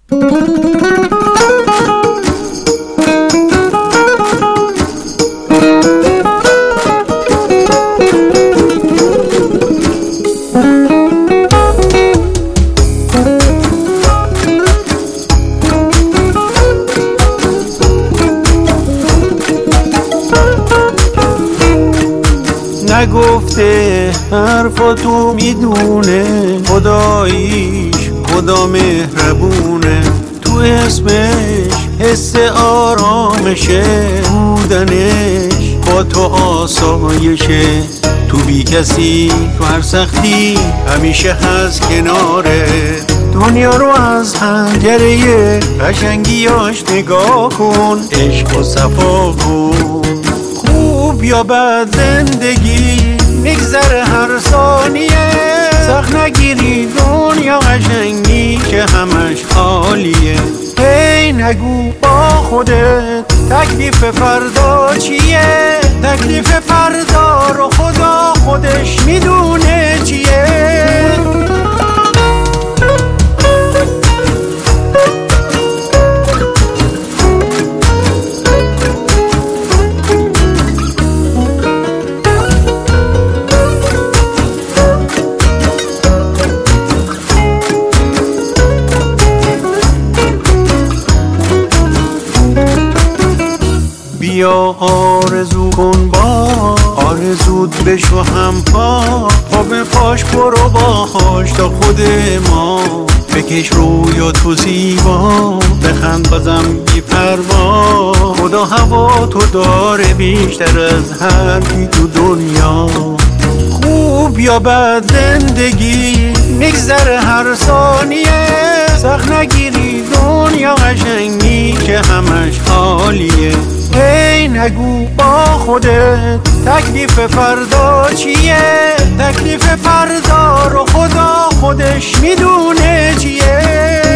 نگفته حرفاتو میدونه، خداییش خدا مهربونه، تو اسمش حس آرامشه، بودنش با تو آسایشه، تو بی کسی تو هر سختی همیشه هست کناره. دنیا رو از پنجره قشنگیاش نگاه کن، عشق و صفا کن. خوب یا بد زندگی میگذره هر ثانیه، سخت نگیری دنیا قشنگی که همش عالیه. هی نگو با خودت تکلیف فردا چیه، تکلیف فردا رو خدا خودش میدونه چیه. بیا آرزو کن با آرزود بشو هم پا به پاش برو باهاش تا خود ما، بکش رویا تو زیبا، بخند بازم بی پروا. خدا هوا تو داره بیشتر از هر کی تو دنیا. خوب یا بد زندگی میگذره هر ثانیه، سخت نگیری دنیا قشنگی که همش عالیه. هی نگو با خودت تکلیف فردا چیه، تکلیف فردا رو خدا خودش میدونه چیه.